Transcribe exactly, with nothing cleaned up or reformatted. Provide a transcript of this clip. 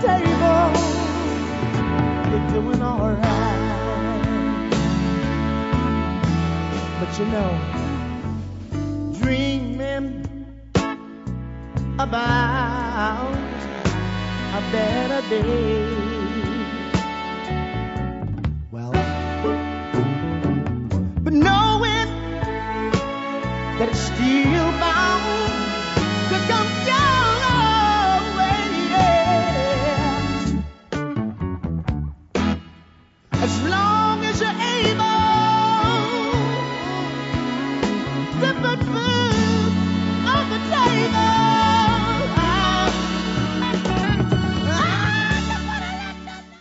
table, you're doing alright. But you know, dreaming about a better day. Well, but knowing that it's still bound to come your way, yeah. As long